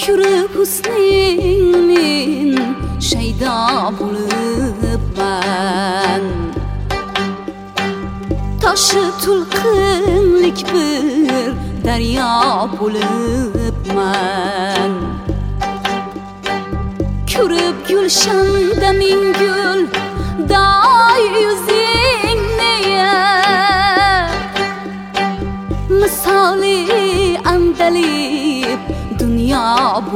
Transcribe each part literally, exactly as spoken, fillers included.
Ko'rib husning men shaydo bo'libman, toshi to'lqinlik bir daryo bo'libman. Ko'rib gulshanda ming gul doy yuzingni, misoli andalib dunyo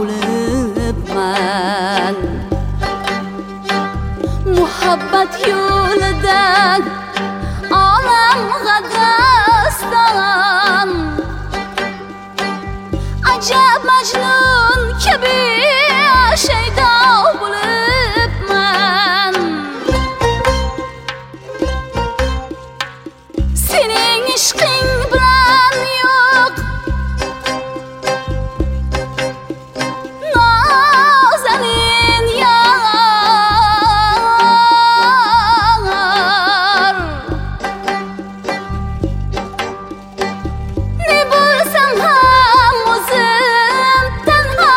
bo'libman. Muhabbat yo'lida olam g'adasdan, ajab majnun kabi shaydo bo'libman. Sening ishqing bilan yo'q nozanin yar, ne bo'lsam ham o'zim tanho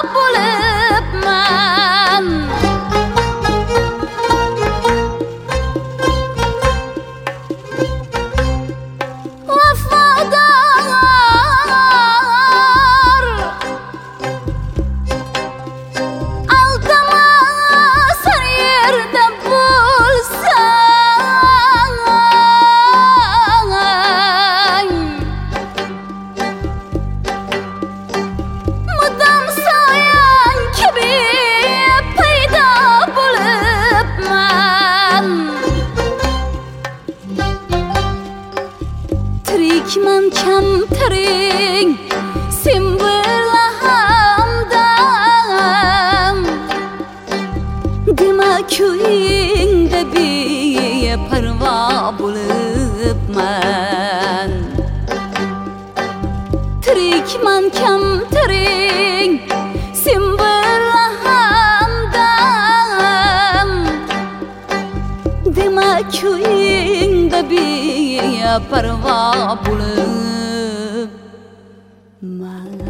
bo'libman. Vafodor aldama sar yerda bo'lsang, mudom soyang kabi paydo bo'libman. Tirikman kamtaring sen bilan hamdam, demak ko'yingda beparvo bo'libman. Tirikman kamtaring sen bilan hamdam, demak ko'yingda beparvo bo'libman.